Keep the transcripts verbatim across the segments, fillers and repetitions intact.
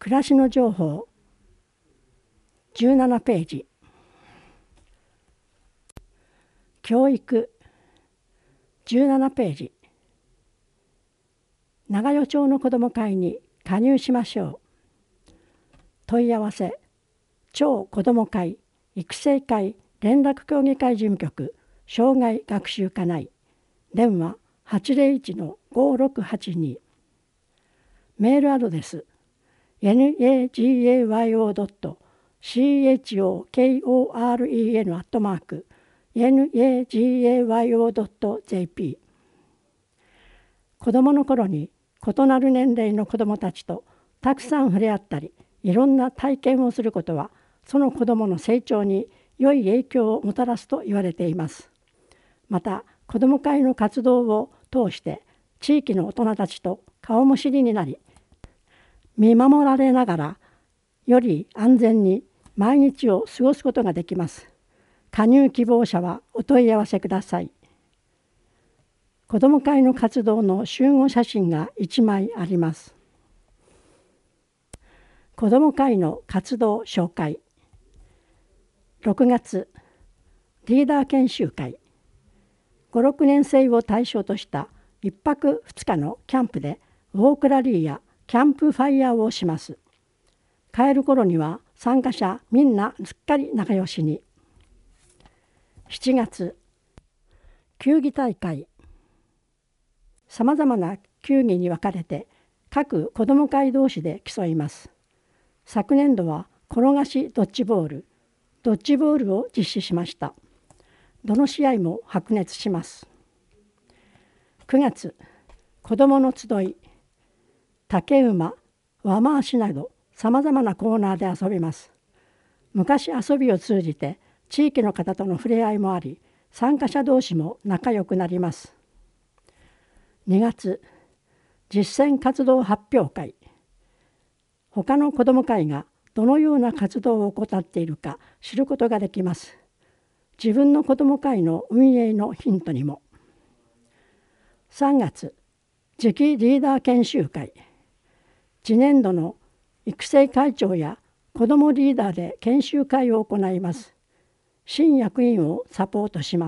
暮らしの情報じゅうななページ、教育じゅうななページ、長与町の子ども会に加入しましょう。問い合わせ町子ども会育成会連絡協議会事務局障害学習課内、電話 はちゼロいちのごろくはちに、メールアドレス ナガヨ ドット チョコレン アットマーク ナガヨ ドット ジェーピー。 子どもの頃に異なる年齢の子どもたちとたくさん触れ合ったり、いろんな体験をすることはその子どもの成長に良い影響をもたらすと言われています。また子ども会の活動を通して地域の大人たちと顔見知りになり、見守られながらより安全に毎日を過ごすことができます。加入希望者はお問い合わせください。子ども会の活動の集合写真がいちまいあります。子ども会の活動紹介。ろくがつ、リーダー研修会。ご、ろくねん生を対象としたいっぱくふつかのキャンプでウォークラリーやキャンプファイヤーをします。帰る頃には参加者みんなすっかり仲良しに。しちがつ、球技大会。さまざまな球技に分かれて各子ども会同士で競います。昨年度は転がしドッジボール、ドッジボールを実施しました。どの試合も白熱します。くがつ、子どもの集い。竹馬、輪回しなどさまざまなコーナーで遊びます。昔遊びを通じて地域の方との触れ合いもあり、参加者同士も仲良くなります。にがつ、実践活動発表会。他の子ども会がどのような活動を行っているか知ることができます。自分の子ども会の運営のヒントにも。さんがつ、次期リーダー研修会。次年度の育成会長や子どもリーダーで研修会を行います。新役員をサポートします。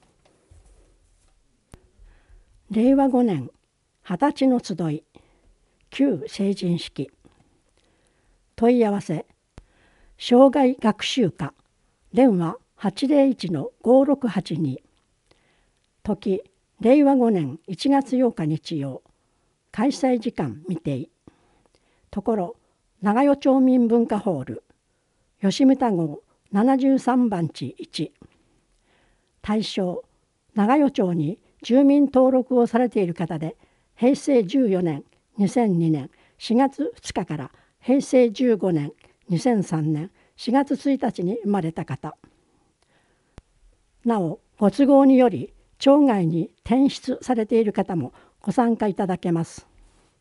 れいわごねん、はたちの集い。旧成人式。問い合わせ障害学習課、電話 はちゼロいちのごろくはちに、時れいわごねんいちがつようか日曜、開催時間未定。ところ長与町民文化ホール、吉牟田号ななじゅうさんばん地いち。対象長与町に住民登録をされている方で、へいせいじゅうよねんにせんにねんしがつふつかからへいせいじゅうごねんにせんさんねんしがつついたちに生まれた方。なおご都合により町外に転出されている方もご参加いただけます。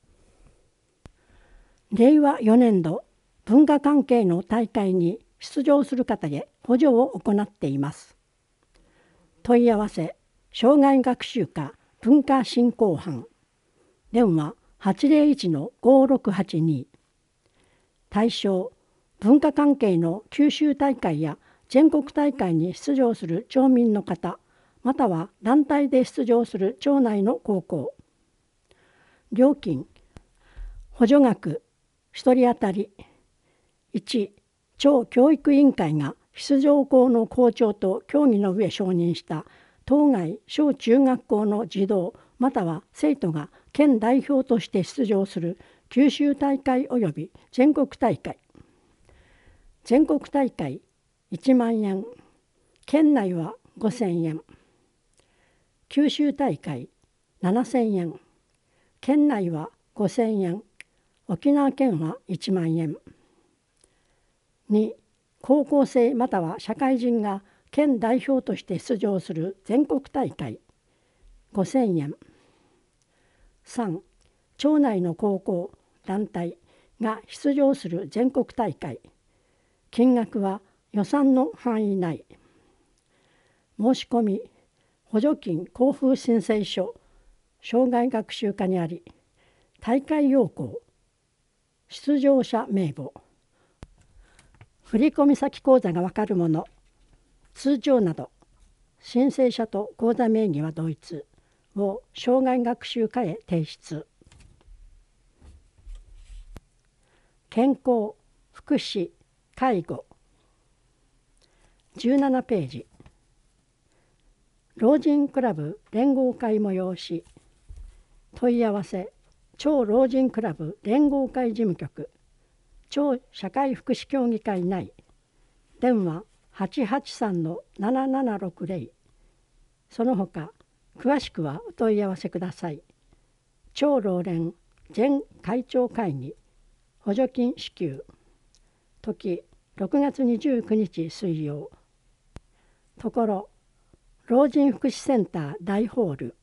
れいわよねんど文化関係の大会に出場する方へ補助を行っています。問い合わせ障害学習課文化振興班、電話 はちゼロいちのごろくはちに。対象文化関係の九州大会や全国大会に出場する町民の方、または団体で出場する町内の高校。料金補助額ひとり当たりいち、町教育委員会が出場校の校長と協議の上承認した当該小中学校の児童または生徒が県代表として出場する九州大会及び全国大会。全国大会いちまんえん、県内はごせんえん。九州大会ななせんえん、県内はごせんえん、沖縄県はいちまんえん。に、高校生または社会人が県代表として出場する全国大会ごせんえん。さん、町内の高校団体が出場する全国大会、金額は予算の範囲内。申し込み補助金交付申請書障害学習課にあり、大会要項出場者名簿、振込先口座がわかるもの、通帳など、申請者と口座名義は同一を障害学習課へ提出。健康、福祉、介護。じゅうななページ。老人クラブ連合会催し。問い合わせ、超老人クラブ連合会事務局、超社会福祉協議会内、電話はちはちさんのななななろくゼロ、その他詳しくはお問い合わせください。超老連全会長会議補助金支給、時ろくがつにじゅうくにち水曜、ところ老人福祉センター大ホール。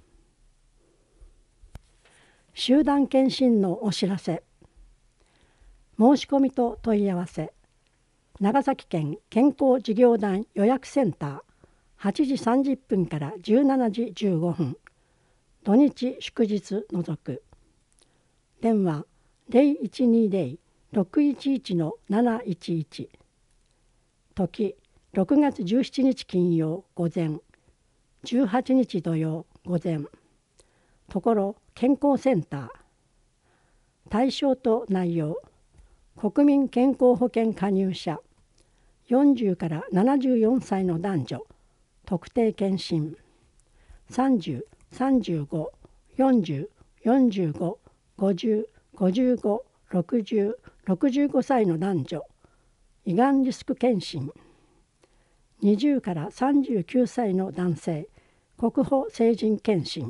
集団検診のお知らせ。申し込みと問い合わせ。長崎県健康事業団予約センターはちじさんじゅっぷんからじゅうしちじじゅうごふん、土日祝日除く。電話ゼロいちにゼロ ろくいちいちのなないちいち、時ろくがつじゅうしちにち金曜午前、じゅうはちにち土曜午前、ところ健康センター。対象と内容、国民健康保険加入者、よんじゅうからななじゅうよんさいの男女、特定健診、さんじゅう、さんじゅうご、よんじゅう、よんじゅうご、ごじゅう、ごじゅうご、ろくじゅう、ろくじゅうごさいの男女、胃がんリスク検診、にじゅうからさんじゅうきゅうさいの男性、国保成人検診、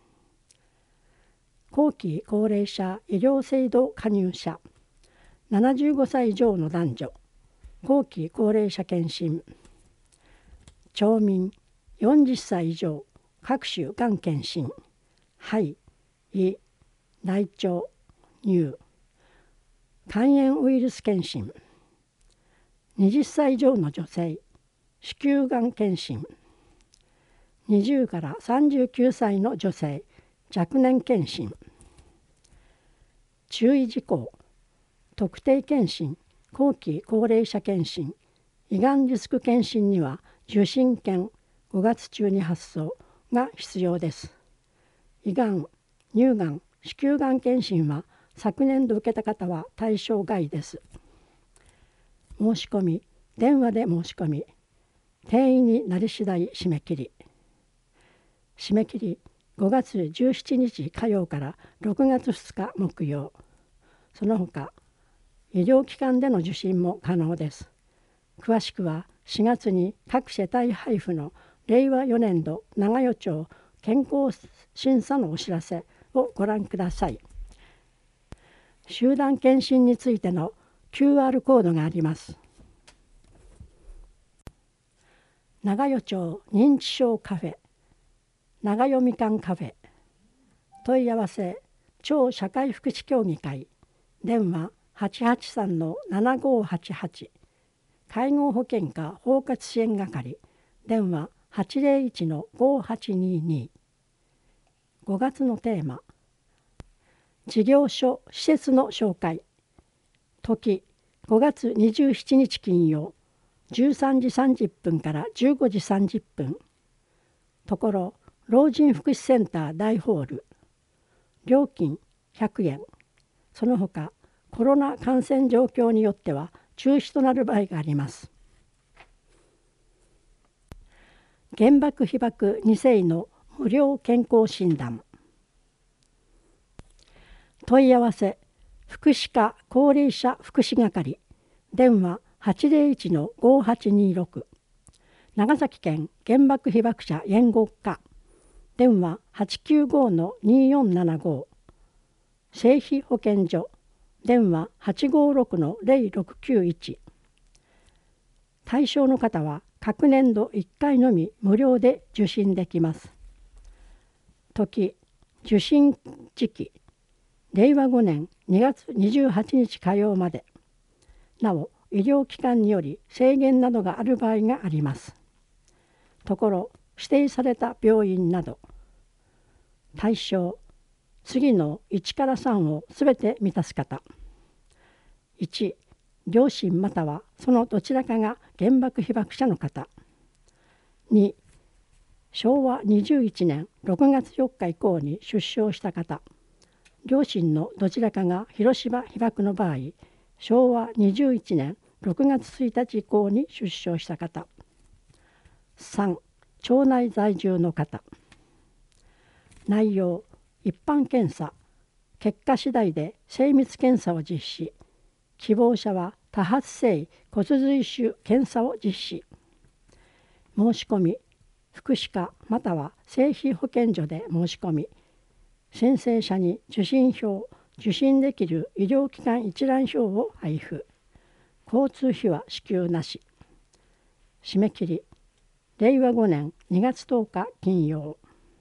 後期高齢者医療制度加入者、ななじゅうごさい以上の男女、後期高齢者検診、町民よんじゅっさい以上各種がん検診、肺、胃、大腸、乳、肝炎ウイルス検診、はたち以上の女性、子宮がん検診、にじゅうからさんじゅうきゅうさいの女性、若年検診。注意事項、特定検診、後期高齢者検診、胃がんリスク検診には受診券ごがつ中に発送が必要です。胃がん、乳がん、子宮がん検診は昨年度受けた方は対象外です。申し込み、電話で申し込み、定員になり次第締め切り。締め切りごがつじゅうしちにち火曜からろくがつふつか木曜。その他、医療機関での受診も可能です。詳しくはしがつに各世帯配布のれいわよねんど長与町健康審査のお知らせをご覧ください。集団検診についての キューアール コードがあります。長与町認知症カフェ、長与みかんカフェ、問い合わせ町社会福祉協議会、電話はちはちさんのななごはちはち、介護保険課包括支援係、電話はちゼロいちのごはちにに。ごがつのテーマ、事業所施設の紹介、時ごがつにじゅうしちにち金曜、じゅうさんじさんじゅっぷんからじゅうごじさんじゅっぷん、ところ老人福祉センター大ホール、料金ひゃくえん、その他コロナ感染状況によっては中止となる場合があります。原爆被爆にせいの無料健康診断。問い合わせ福祉課高齢者福祉係、電話はちゼロいちのごはちにろく、長崎県原爆被爆者援護課、電話はちきゅうごのによんななご、生費保健所、電話はちごろくのゼロろくきゅういち。対象の方は各年度いっかいのみ無料で受診できます。時、受診時期、れいわごねんにがつにじゅうはちにち火曜まで。なお、医療機関により制限などがある場合があります。ところ、指定された病院など、対象、次のいちからさんをすべて満たす方。 いち両親またはそのどちらかが原爆被爆者の方。にしょうわにじゅういちねんろくがつよっか以降に出生した方。両親のどちらかが広島被爆の場合、しょうわにじゅういちねんろくがつついたち以降に出生した方。さん町内在住の方。内容、一般検査、結果次第で精密検査を実施。希望者は多発性骨髄腫検査を実施。申し込み、福祉課または生費保健所で申し込み、申請者に受診票、受診できる医療機関一覧表を配布。交通費は支給なし。締め切り、れいわごねんにがつとおか金曜。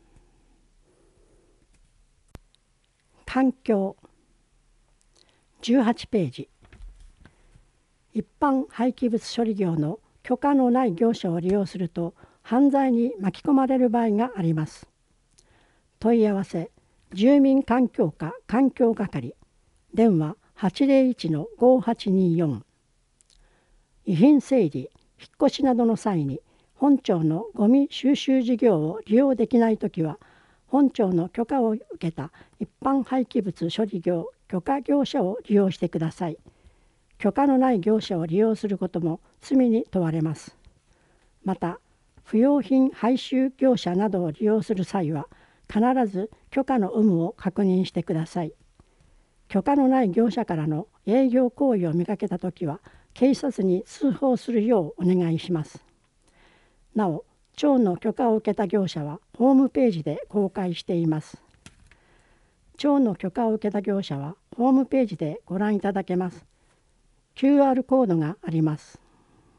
環境じゅうはちページ。一般廃棄物処理業の許可のない業者を利用すると犯罪に巻き込まれる場合があります。問い合わせ、住民環境課環境係、電話 はちぜろいちのごはちにーよん。遺品整理、引っ越しなどの際に本庁のゴミ収集事業を利用できないときは、本庁の許可を受けた一般廃棄物処理業許可業者を利用してください。許可のない業者を利用することも罪に問われます。また、不用品回収業者などを利用する際は、必ず許可の有無を確認してください。許可のない業者からの営業行為を見かけたときは、警察に通報するようお願いします。なお、庁の許可を受けた業者はホームページで公開しています。庁の許可を受けた業者はホームページでご覧いただけます。キューアール コードがあります。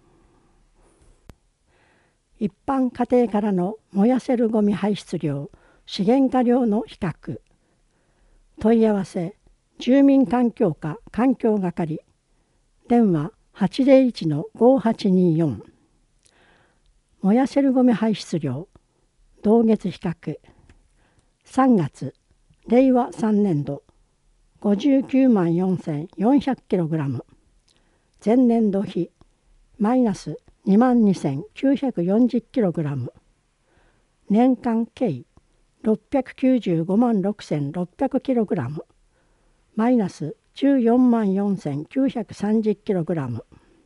一般家庭からの燃やせるゴミ排出量、資源化量の比較。問い合わせ、住民環境課環境係、電話 はちぜろいちのごはちにーよん。燃やせるゴミ排出量、同月比較。さんがつ、れいわさんねんど、ごじゅうきゅうまんよんせんよんひゃくキログラム。前年度比、マイナスにまんにせんきゅうひゃくよんじゅうキログラム。年間計、ろっぴゃくきゅうじゅうごまんろくせんろっぴゃくキログラム。マイナスじゅうよんまんよんせんきゅうひゃくさんじゅうキログラム。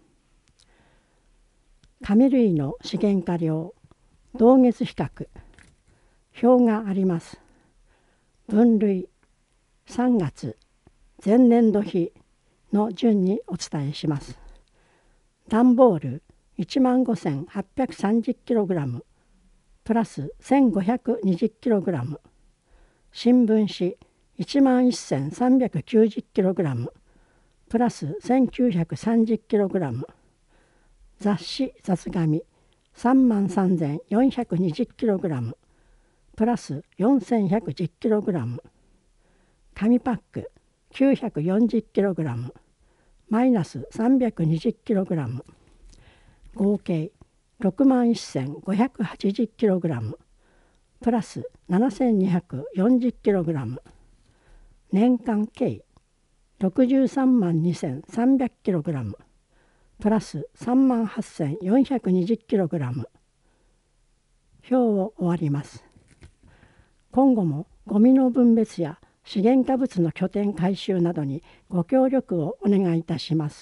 紙類の資源化量、同月比較。表があります。分類、さんがつ、前年度比の順にお伝えします。段ボール いちまんごせんはっぴゃくさんじゅうキログラム、プラス せんごひゃくにじゅうキログラム。新聞紙 いちまんせんさんびゃくきゅうじゅうキログラム、プラス せんきゅうひゃくさんじゅうキログラム。雑誌雑紙 さんまんさんぜんよんひゃくにじゅうキログラム、プラス よんせんひゃくじゅうキログラム。紙パック きゅうひゃくよんじゅうキログラム、マイナス さんびゃくにじゅうキログラム。合計 ろくまんせんごひゃくはちじゅうキログラム、プラス ななせんにひゃくよんじゅうキログラム。年間計 ろくじゅうさんまんにせんさんびゃくキログラム、プラス さんまんはっせんよんひゃくにじゅうキログラム。表を終わります。今後もゴミの分別や資源化物の拠点回収などにご協力をお願いいたします。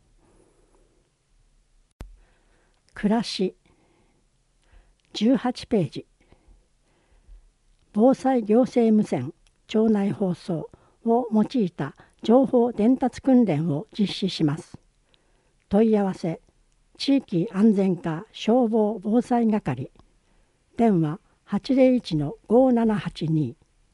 暮らしじゅうはちページ。防災行政無線庁内放送を用いた情報伝達訓練を実施します。問い合わせ、地域安全課消防防災係、電話 はちぜろいちのごななはちに。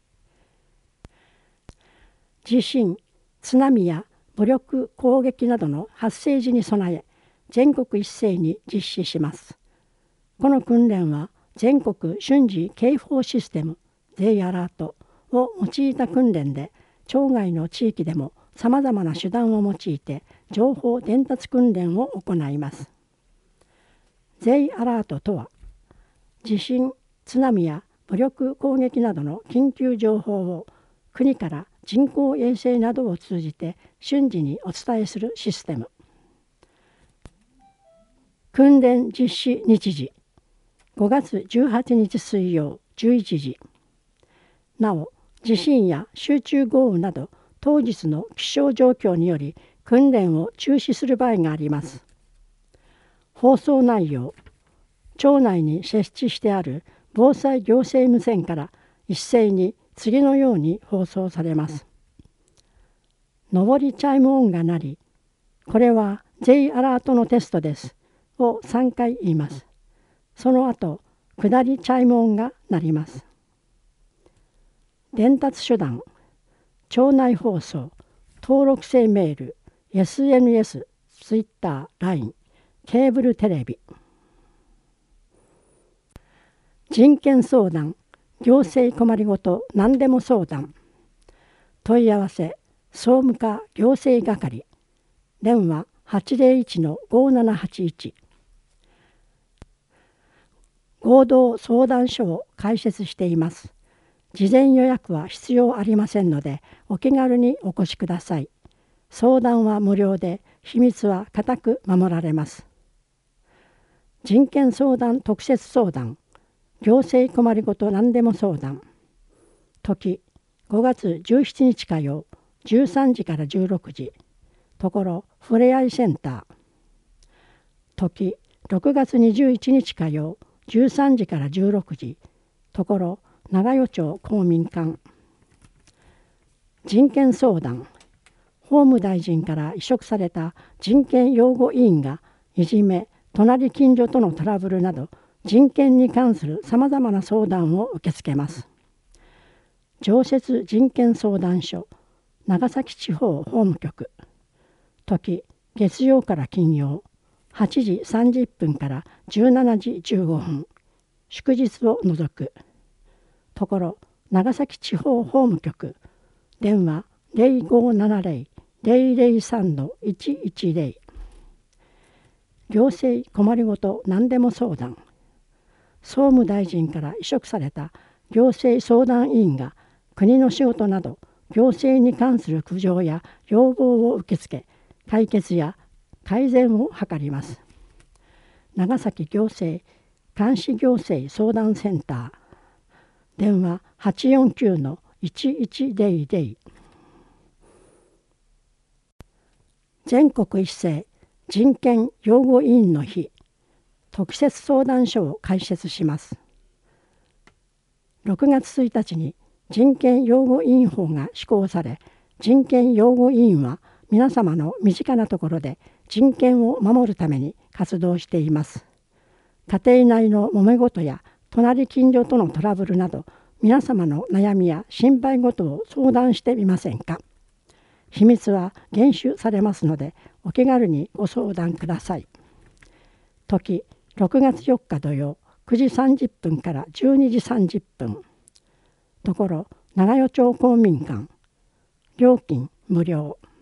地震、津波や武力攻撃などの発生時に備え、全国一斉に実施します。この訓練は全国瞬時警報システム J アラートを用いた訓練で、町外の地域でもさまざまな手段を用いて情報伝達訓練を行います。J アラートとは、地震、津波や武力攻撃などの緊急情報を国から人工衛星などを通じて瞬時にお伝えするシステム。訓練実施日時ごがつじゅうはちにち水曜じゅういちじ。なお地震や集中豪雨など当日の気象状況により訓練を中止する場合があります。放送内容、町内に設置してある防災行政無線から一斉に次のように放送されます。上りチャイム音が鳴り、これは J アラートのテストですをさんかい言います。その後、下りチャイム音が鳴ります。伝達手段、町内放送、登録制メール、エスエヌエス、ツイッター、ライン、ケーブルテレビ。人権相談、行政困りごと何でも相談。問い合わせ、総務課行政係。電話はちぜろいちのごななはちいち。合同相談所を開設しています。事前予約は必要ありませんので、お気軽にお越しください。相談は無料で、秘密は固く守られます。人権相談特設相談、行政困りごと何でも相談。時、ごがつじゅうしちにち火曜、じゅうさんじからじゅうろくじ。ところ、ふれあいセンター。時、ろくがつにじゅういちにち火曜、じゅうさんじからじゅうろくじ。ところ、長与町公民館。人権相談、法務大臣から委嘱された人権擁護委員がいじめ、隣近所とのトラブルなど人権に関するさまざまな相談を受け付けます。常設人権相談所、長崎地方法務局。時、月曜から金曜、はちじさんじゅっぷんからじゅうしちじじゅうごふん、祝日を除く。ところ、長崎地方法務局。電話ゼロごななゼロ ゼロゼロさんのいちいちゼロ。行政困りごと何でも相談。総務大臣から委嘱された行政相談委員が国の仕事など行政に関する苦情や要望を受け付け、解決や改善を図ります。長崎行政監視行政相談センター。電話はちよんきゅうのいちいちゼロゼロ。全国一斉人権擁護委員の日、特設相談所を開設します。ろくがつついたちに人権擁護委員法が施行され、人権擁護委員は皆様の身近なところで人権を守るために活動しています。家庭内の揉め事や隣近所とのトラブルなど、皆様の悩みや心配事を相談してみませんか。秘密は厳守されますので、お気軽にご相談ください。時、ろくがつよっか土曜、くじさんじゅっぷんからじゅうにじさんじゅっぷん。ところ、長与町公民館。料金無料。